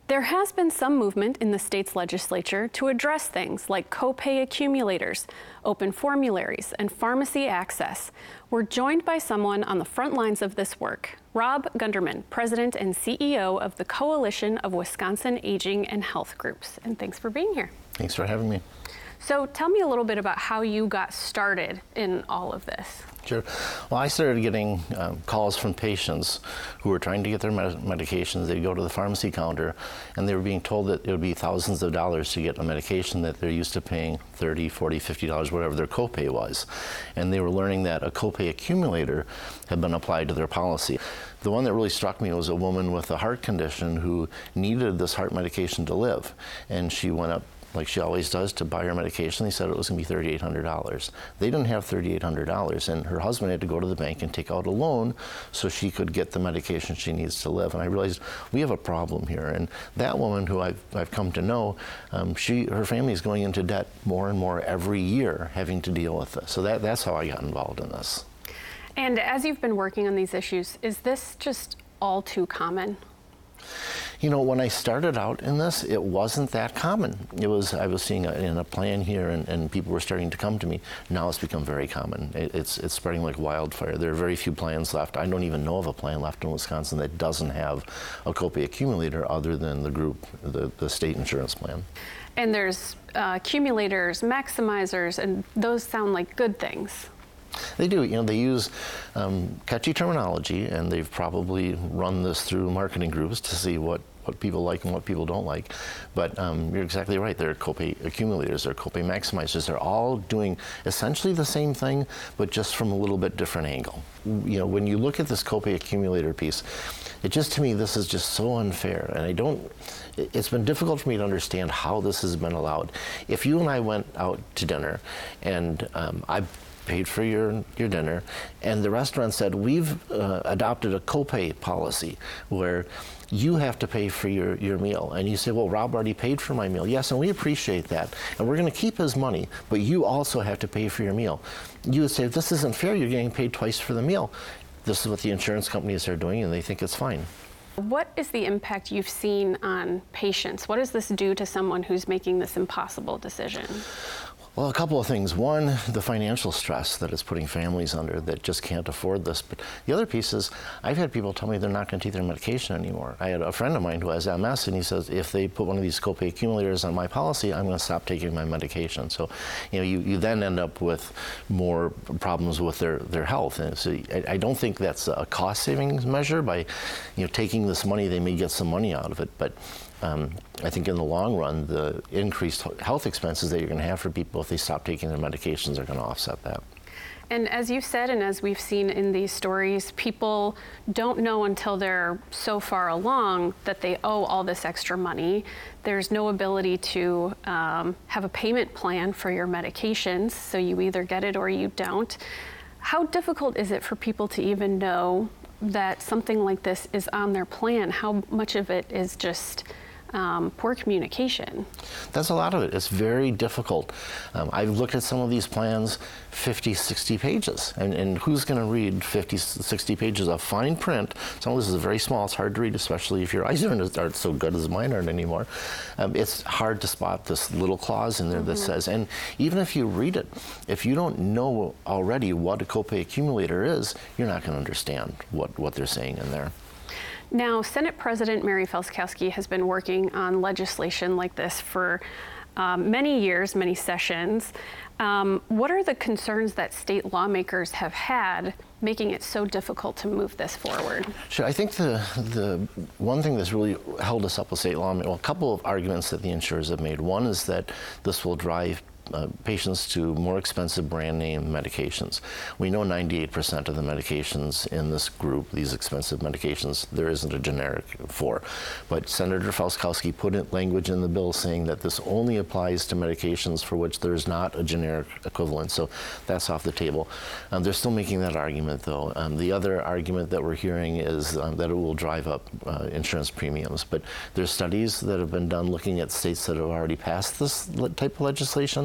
There has been some movement in the state's legislature to address things like copay accumulators, open formularies, and pharmacy access. We're joined by someone on the front lines of this work, Rob Gunderman, President and CEO of the Coalition of Wisconsin Aging and Health Groups. And thanks for being here. Thanks for having me. So tell me a little bit about how you got started in all of this. Sure. Well, I started getting calls from patients who were trying to get their medications. They'd go to the pharmacy counter and they were being told that it would be thousands of dollars to get a medication that they're used to paying $30, $40, $50, whatever their copay was. And they were learning that a copay accumulator had been applied to their policy. The one that really struck me was a woman with a heart condition who needed this heart medication to live. And she went up, like she always does, to buy her medication. They said it was going to be $3,800. They didn't have $3,800, and her husband had to go to the bank and take out a loan so she could get the medication she needs to live. And I realized we have a problem here. And that woman, who I've come to know, her family is going into debt more and more every year, having to deal with this. So that's how I got involved in this. And as you've been working on these issues, is this just all too common? You know, when I started out in this, it wasn't that common. I was seeing in a plan here, and people were starting to come to me. Now it's become very common. It's spreading like wildfire. There are very few plans left. I don't even know of a plan left in Wisconsin that doesn't have a copay accumulator other than the group, the state insurance plan. And there's accumulators, maximizers, and those sound like good things. They do. You know, they use catchy terminology, and they've probably run this through marketing groups to see what people like and what people don't like. But you're exactly right. They're copay accumulators, they're copay maximizers. They're all doing essentially the same thing, but just from a little bit different angle. You know, when you look at this copay accumulator piece, to me, this is just so unfair. And it's been difficult for me to understand how this has been allowed. If you and I went out to dinner, and I paid for your dinner, and the restaurant said, we've adopted a copay policy where you have to pay for your meal. And you say, well, Rob already paid for my meal. Yes, and we appreciate that. And we're going to keep his money, but you also have to pay for your meal. You would say, this isn't fair. You're getting paid twice for the meal. This is what the insurance companies are doing, and they think it's fine. What is the impact you've seen on patients? What does this do to someone who's making this impossible decision? Well, a couple of things. One, the financial stress that it's putting families under that just can't afford this. But the other piece is, I've had people tell me they're not going to take their medication anymore. I had a friend of mine who has MS, and he says, if they put one of these copay accumulators on my policy, I'm going to stop taking my medication. So, you know, you then end up with more problems with their health. And so I don't think that's a cost savings measure. By, taking this money, they may get some money out of it. But I think in the long run, the increased health expenses that you're going to have for people if they stop taking their medications are going to offset that. And as you said, and as we've seen in these stories, people don't know until they're so far along that they owe all this extra money. There's no ability to have a payment plan for your medications, so you either get it or you don't. How difficult is it for people to even know that something like this is on their plan? How much of it is just poor communication? That's a lot of it. It's very difficult. I've looked at some of these plans, 50, 60 pages. And who's going to read 50, 60 pages of fine print? Some of this is very small. It's hard to read, especially if your eyes aren't so good as mine aren't anymore. It's hard to spot this little clause in there that says, and even if you read it, if you don't know already what a copay accumulator is, you're not going to understand what they're saying in there. Now, Senate President Mary Felskowski has been working on legislation like this for many years, many sessions. What are the concerns that state lawmakers have had making it so difficult to move this forward? Sure. I think the one thing that's really held us up with state lawmakers, well, a couple of arguments that the insurers have made. One is that this will drive patients to more expensive brand name medications. We know 98% of the medications in this group, these expensive medications, there isn't a generic for. But Senator Felskowski put in language in the bill saying that this only applies to medications for which there's not a generic equivalent. So that's off the table. They're still making that argument, though. The other argument that we're hearing is that it will drive up insurance premiums. But there's studies that have been done looking at states that have already passed this type of legislation,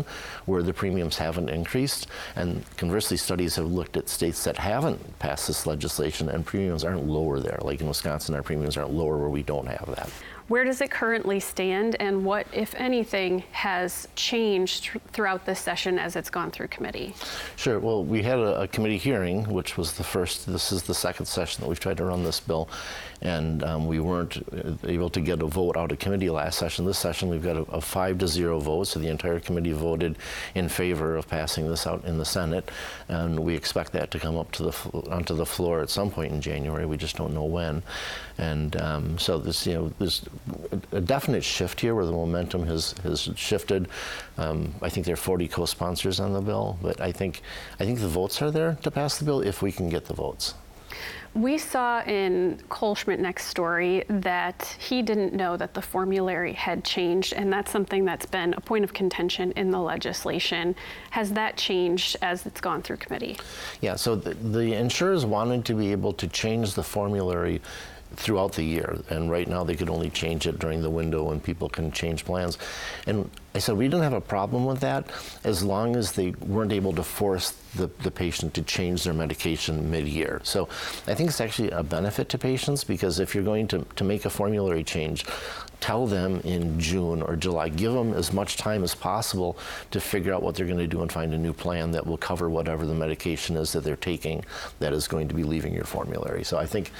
where the premiums haven't increased. And conversely, studies have looked at states that haven't passed this legislation and premiums aren't lower there. Like in Wisconsin, our premiums aren't lower where we don't have that. Where does it currently stand, and what, if anything, has changed throughout this session as it's gone through committee? Sure. Well, we had a committee hearing, which was the first. This is the second session that we've tried to run this bill, and we weren't able to get a vote out of committee last session. This session, we've got a 5-0 vote, so the entire committee voted in favor of passing this out in the Senate, and we expect that to come up to onto the floor at some point in January. We just don't know when, and so this, there's a definite shift here where the momentum has shifted. I think there are 40 co-sponsors on the bill, but I think the votes are there to pass the bill if we can get the votes. We saw in Cole Schmidt-Neck's story that he didn't know that the formulary had changed, and that's something that's been a point of contention in the legislation. Has that changed as it's gone through committee? Yeah, so the insurers wanted to be able to change the formulary throughout the year, and right now they could only change it during the window when people can change plans. And I said we didn't have a problem with that as long as they weren't able to force the patient to change their medication mid-year. So I think it's actually a benefit to patients, because if you're going to make a formulary change, tell them in June or July. Give them as much time as possible to figure out what they're going to do and find a new plan that will cover whatever the medication is that they're taking that is going to be leaving your formulary. So I think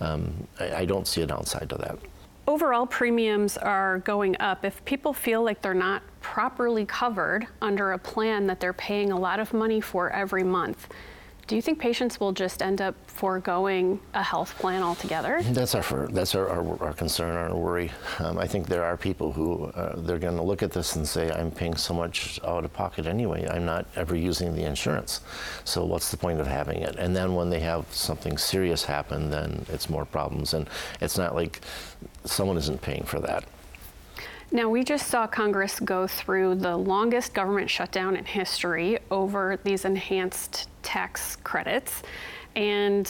I don't see a downside to that. Overall, premiums are going up. If people feel like they're not properly covered under a plan that they're paying a lot of money for every month, do you think patients will just end up foregoing a health plan altogether? That's our concern, our worry. I think there are people who they're going to look at this and say, I'm paying so much out of pocket anyway. I'm not ever using the insurance. So what's the point of having it? And then when they have something serious happen, then it's more problems. And it's not like someone isn't paying for that. Now, we just saw Congress go through the longest government shutdown in history over these enhanced tax credits, and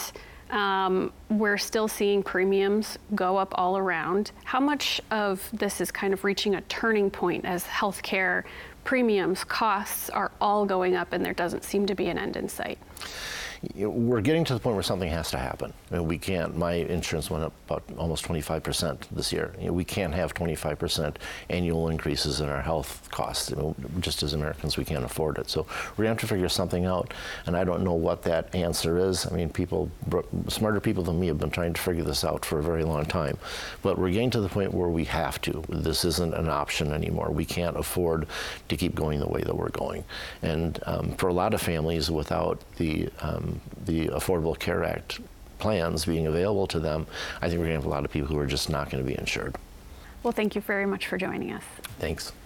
we're still seeing premiums go up all around. How much of this is kind of reaching a turning point as healthcare premiums, costs are all going up and there doesn't seem to be an end in sight? We're getting to the point where something has to happen. I mean, we can't. My insurance went up about almost 25% this year. We can't have 25% annual increases in our health costs. Just as Americans, we can't afford it. So we're going to have to figure something out, and I don't know what that answer is. I mean, smarter people than me have been trying to figure this out for a very long time. But we're getting to the point where we have to. This isn't an option anymore. We can't afford to keep going the way that we're going. And for a lot of families, without the Affordable Care Act plans being available to them, I think we're going to have a lot of people who are just not going to be insured. Well, thank you very much for joining us. Thanks.